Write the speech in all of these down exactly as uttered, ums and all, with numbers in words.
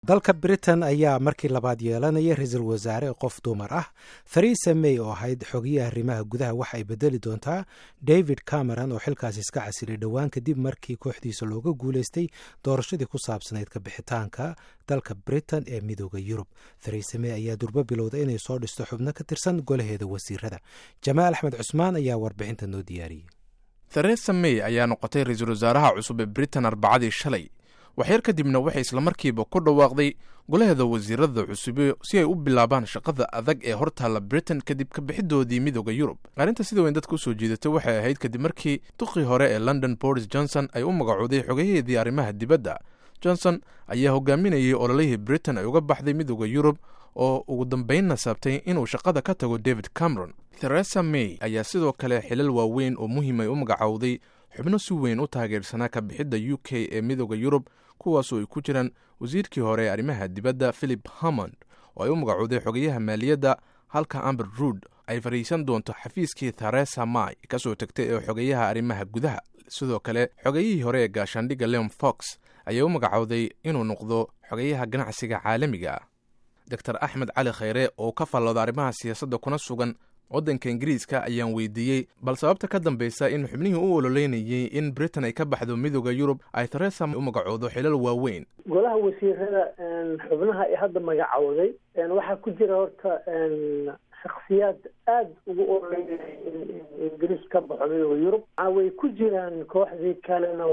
dalka Britain ayaa markii labaad yeelanaya ra'iisul wasaare qof dumar ah. Theresa May oo ahayd xogiyaha arrimaha gudaha waxa ay bedeli doontaa David Cameron oo xilkaas iska casilay dhowaan kadib markii kooxdiisa looga guuleystay doorashadii ku saabsanayd ka bixitaanka dalka Britain ee midowda Yurub. Theresa May ayaa durba bilowday inay soo dhisto xubno ka tirsan golaheeda wasiirada. Jamaal Axmed Cusmaan ayaa warbixinta noo diyaariyay. Theresa May ayaa noqotay ra'iisul wasaaraha cusub ee Britain arbacadii shalay. waxyar kadibna waxay isla markiiba ku dhawaaqday golaheeda wasiirada cusub si ay u bilaabaan shaqada adag ee hortaala Britain kadib ka bixidoodii midowda Yurub. Arrinta sida weyn dadku soo jeedatay waxay ahayd kadib markii duqii hore ee London Boris Johnson ay u magacooday xogaheedii arrimaha dibadda. Johnson ayaa hogaaminayay ololihii Britain ay uga baxday midowda Yurub oo ugu dambeynna sabtay inuu shaqada ka tago David Cameron. Theresa May ayaa sidoo kale xilal waaweyn oo muhiim ay u magacowday xubno si weyn u taageersanaa ka bixidda U K ee midowda Yurub, kuwaasoo ay ku jiraan wasiirkii hore ee arrimaha dibadda Philip Hammond oo ay u magacowday xogayaha maaliyadda, halka Amber Rudd ay fariisan doonto xafiiskii Theresa May ka soo tagtay ee xogayaha arrimaha gudaha. Sidoo kale xogayihii hore ee gaashaandhigga Liam Fox ayaa u magacowday inuu noqdo xogayaha ganacsiga caalamiga ah. Doctor Axmed Cali Khayre oo ka fallooda arrimaha siyaasadda kuna sugan waddanka Ingiriiska ayaan weydiiyey bal sababta ka dambaysa in xubnihii u ololeynayay in Britain ay ka baxdo midowda Yurub ay Theresa u magacoodo xilal waaweyn. golaha wasiirada xubnaha ay hadda magacowday waxaa ku jira horta shakhsiyaad aad ugu ololeynayay in Ingiriis ka baxo midowda Yurub. way ku jiraan kooxdii kalena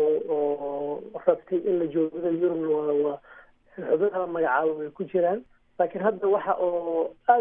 oo rabtay in la joogo Yurub waa xubnaha magacaabo way ku jiraan. laakiin hadda waxa oo aad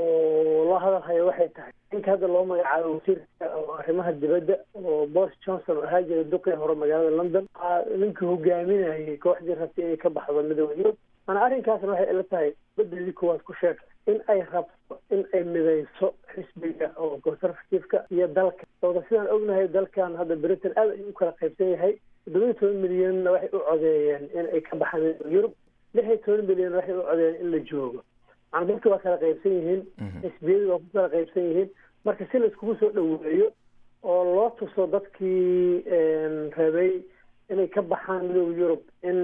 oo loo hadalhayo waxay tahay ninka hadda loo magacaabo wasiirka arrimaha dibadda oo Boris Johnson ahaa jiray duqii hore magaalada London, ninka hogaaminayay kooxdii rabtay inay ka baxdo midowda Yurub. ana arrinkaasna waxay ila tahay bedeli kuwaas ku sheegtay in ay rabto in ay midayso xisbiga oo conservative-ka iyo dalka. oo sidaan ognahay dalkan hadda Britain aad ayuu u kala qaybsan yahay. toddoba iyo toban milyan waxay u codeeyeen in ay ka baxaan midowda Yurub. lix iyo toban milyan waxay u codeeyeen in la joogo. macna dadka waa kala qaybsan yihiin, xisbiyadu waa ku kala qaybsan yihiin. marka si la iskugu soo dhaweeyo oo loo tuso dadkii rabay inay ka baxaan midowda Yurub in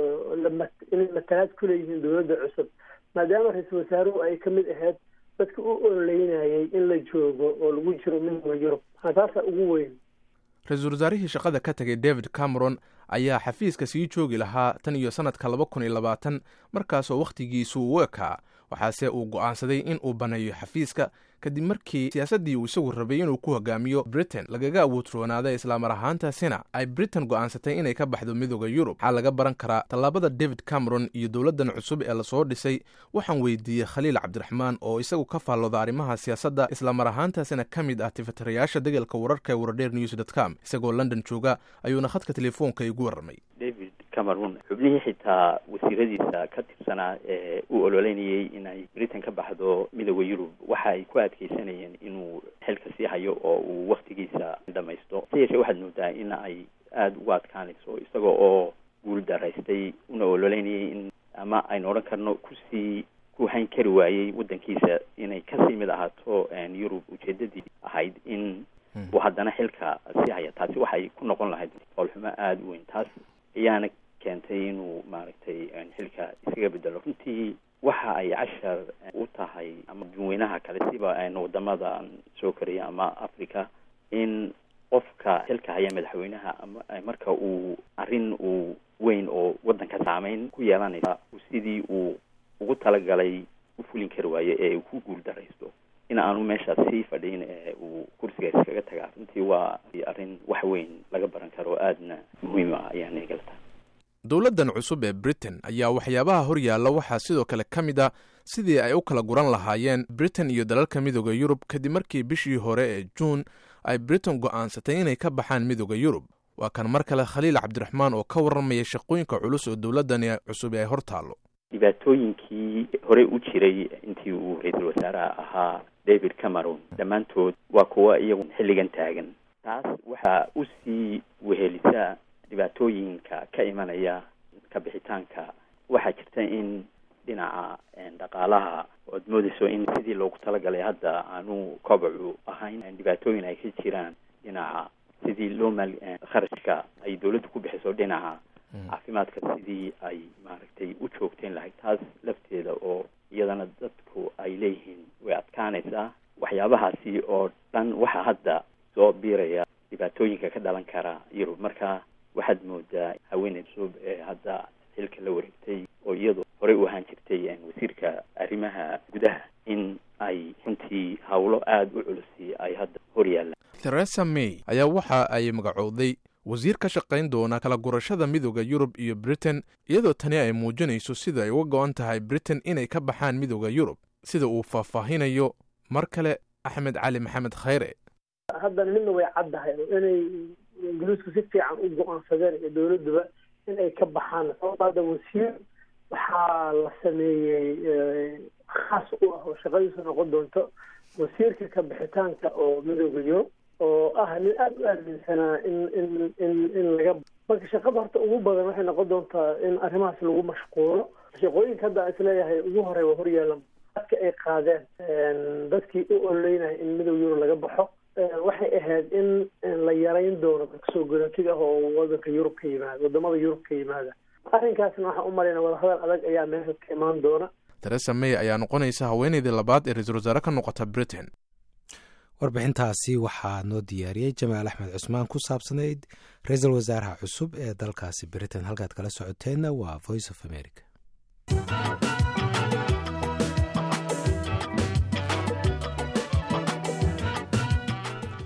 inay matalaad ku leeyihiin dowladda cusub, maadaama ra-iisul wasaaruhu ay ka mid ahayd dadka u ololeynayay in la joogo oo lagu jiro midowda Yurub. taasaa ugu weyn. ra-iisul wasaarihii shaqada ka tagay David Cameron ayaa xafiiska sii joogi lahaa tan iyo sanadka laba kun iyo labaatan markaasoo wakhtigiisu u ekaa, waxaase uu go'aansaday in uu baneeyo xafiiska kadib markii siyaasaddii uu isagu rabay inuu ku hogaamiyo Britain lagaga awoodroonaaday islaamar ahaantaasina ay Britain go'aansatay inay ka baxdo midowda Yurub. waxaa laga baran karaa tallaabada David Cameron iyo dowladdan cusub ee lasoo dhisay. waxaan weydiiyey Khaliil Cabdiraxmaan oo isagu ka faallooda arrimaha siyaasadda islaamar ahaantaasina ka mid ah tifatirayaasha degalka wararka ee wardheer news dot com. isagoo London jooga ayuuna khadka telefoonka igu warramay. David Cameron xubnihii xitaa wasiiradiisa ka tirsanaa ee u ololeynayay inay Britain ka baxdo midowda Yurub waxa ay ku adkeysanayeen inuu xilka sii hayo oo uu waqtigiisa dhamaysto. sidaas waxaad moodaa in ay aad ugu adkaanayso isagoo oo guul daraystay una ololeynayay in ama aynu odhan karno kusii ku hayn kari waayey waddankiisa inay kasii mid ahaato Yurub. ujeedadii ahayd in uu haddana xilka sii haya. taasi waxay ku noqon lahayd qolxumo aada u weyn. taas ayaana keentay inuu maaragtay xilka iskaga bedelo. runtii waxa ay cashar u tahay ama dadweynaha kale siba wadamada soo koraya ama Africa in qofka xilka haya madaxweynaha ama marka uu arrin uu weyn oo waddanka saameyn ku yeelanaysa sidii uu ugu talagalay u fulin kari waayo ee uu ku guul daraysto in aanu meesha sii fadhiin ee uu kursiga iskaga tagaa. runtii waa arrin wax weyn laga baran karo aadna muhiim ah ayaan eegaltaa. dowladdan cusub ee Britain ayaa waxyaabaha hor yaalla waxaa sidoo kale ka mid ah sidii ay u kala guran lahaayeen Britain iyo dalalka midowda Yurub kadib markii bishii hore ee June ay Britain go'aansatay inay ka baxaan midowda Yurub. waa kan mar kale Khaliil Cabdiraxmaan oo ka warramaya shaqooyinka culus oo dowladdan cusub ay hor taalo. dhibaatooyinkii hore u jiray intii uu ra'iisul wasaaraha ahaa David Cameron dhammaantood waa kuwa iyagu xilligan taagan. taas waxaa u sii wehelisaa dhibaatooyinka ka imanaya ka bixitaanka. waxaa jirta in dhinaca dhaqaalaha ood moodayso in sidii loogu talagalay hadda aanu kobocu ahayn. dhibaatooyin ay ka jiraan dhinaca sidii loo maal kharashka ay dowladdu ku bixiso dhinaca caafimaadka sidii ay maaragtay u joogteen lahayd. taas lafteeda oo iyadana dadku ay leeyihiin way adkaanaysaa. waxyaabahaasi oo dhan waxaa hadda soo biiraya dhibaatooyinka ka dhalan kara Yurub. marka waxaad moodaa haweeney cusub ee hadda xilka la wareegtay oo iyadu horey u ahaan jirtay wasiirka arrimaha gudaha in ay runtii hawlo aada u culusi ay hadda hor yaallaan. Theresa May ayaa waxa ay magacowday wasiir ka shaqayn doona kala gurashada midowda Yurub iyo Britain, iyadoo tani ay muujinayso sida ay uga go-an tahay Britain inay ka baxaan midowda Yurub, sida uu faahfaahinayo mar kale Axmed Cali Maxamed Khayre. haddana midna way caddahay inay ingiriisku si fiican u go-aansadeen iyo dowladuba in ay ka baxaan. sababta wasiir waxaa la sameeyey khaas u ah oo shaqadiisu noqon doonto wasiirka ka bixitaanka oo midowda Yurub, oo ah nin aada u aaminsanaa in in in in laga marka shaqada horta ugu badan waxay noqon doontaa in arrimahaas lagu mashquulo. shaqooyinka hadda isleeyahay ugu horey waa horyaalan dadka ay qaadeen dadkii u ololeynaya in midowda Yurub laga baxo. waxay ahayd in la yarayn doono dadka soo guratiga oo wadanka Yurub ka yimaada, wadamada Yurub ka yimaada. arrinkaasna waxaan u malaynaa wadahadal adag ayaa meesha ka imaan doona. Theresa May ayaa noqonaysa haweeneydii labaad ee ra-iisul wasaare ka noqota Britain. warbixintaasi waxaa noo diyaariyey Jamaal Axmed Cusmaan ku saabsanayd ra-iisul wasaaraha cusub ee dalkaasi Britain. halkaad kala socoteenna waa Voice of America.